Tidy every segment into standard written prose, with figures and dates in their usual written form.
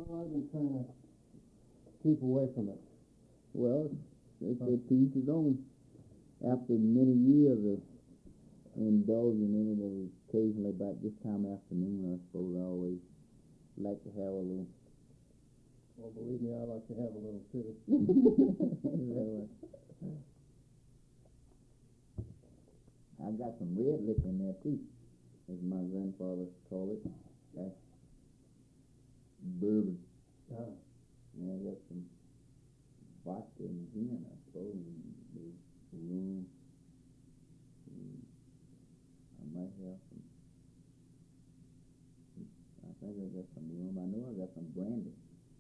Well, I've been trying to keep away from it. Well, they said to each his own. After many years of indulging in it, occasionally about this time afternoon, I suppose I always like to have a little. Well, believe me, I like to have a little too. I got some red liquor in there too, as my grandfather called it. That's bourbon. Ah. And I got some vodka and gin, I suppose, and room. I might have some. I think I got some room. I know I got some brandy.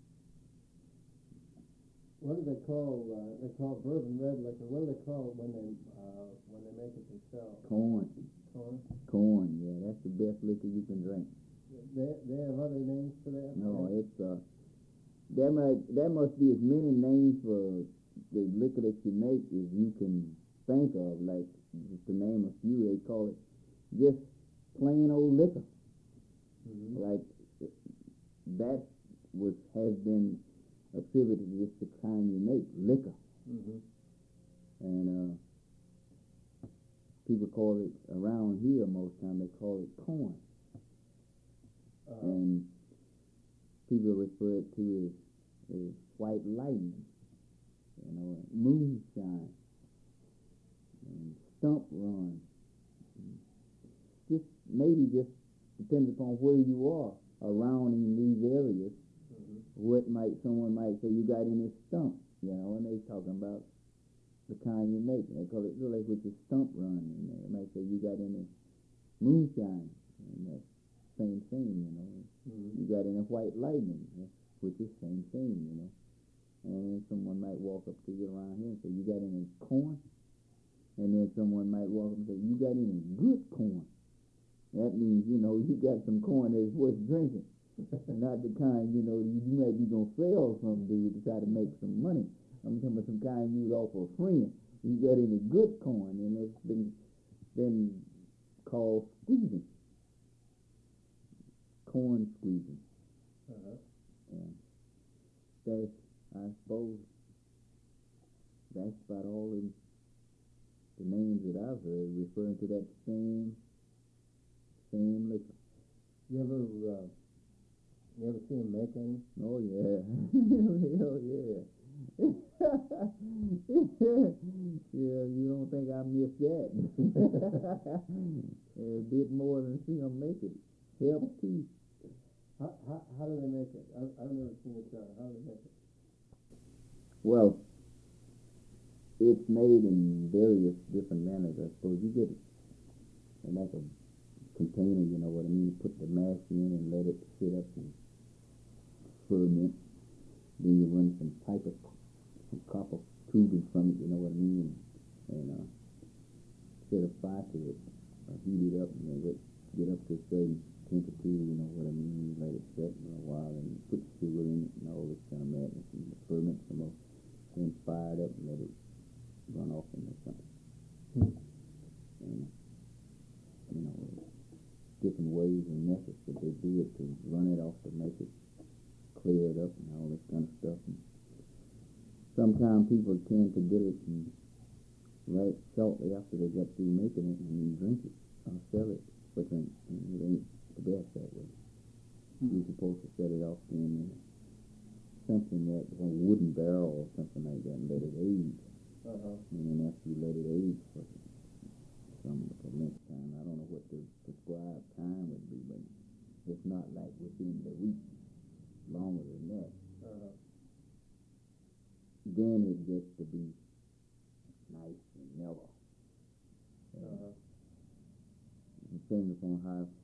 What do they call? They call it bourbon red liquor. What do they call it when they make it themselves? Corn. Corn. Corn. Yeah, that's the best liquor you can drink. They have other names for that? No, it's there must be as many names for the liquor that you make as you can think of. Like just to name a few, they call it just plain old liquor. Mm-hmm. Like that has been attributed to just the kind you make, liquor. Mm-hmm. And people call it, around here most time, they call it corn. And people refer it to as white lightning, moonshine, and stump run. Maybe just depends upon where you are around in these areas. Someone might say, you got any stump, and they talking about the kind you make. They call it really with the stump run. And they might say, you got any moonshine, and that's same thing, You got any white lightning, which is same thing, And then someone might walk up to you around here and say, you got any corn? And then someone might walk up and say, you got any good corn? That means, you got some corn that's worth drinking. Not the kind, you might be going to sell some dude to try to make some money. I'm talking about some kind you'd offer a friend. You got any good corn? And it's been called squeezing. Corn squeezing. And that's, I suppose, that's about all the names that I've heard referring to that same liquor. You ever see him make any? Oh, yeah. Hell, yeah. Yeah, you don't think I missed that. A bit more than see him make it. Help tea. How do they make it? I've never seen it done. How do they make it? Well, it's made in various different manners, I suppose. You get it in like a container, you know what I mean? You put the mash in and let it sit up and ferment. Then you run some copper tubing from it, you know what I mean? And set a fire to it, heat it up, and then get up to a certain temperature, you know what I mean? You let it set for a while, and you put sugar in it and all this kind of madness, and you ferment some more. Then fire it up and let it run off into something. And, different ways and methods that they do it to run it off to make it clear it up and all this kind of stuff. And sometimes people tend to get it right shortly after they got through making it and drink it or sell it for drink. And it ain't the best that way. You're supposed to set it off in something that a wooden barrel or something like that and let it age. And then after you let it age for next time, I don't know what the prescribed time would be, but it's not like within the week. Longer than that. Then it gets to be nice and mellow. Depends upon how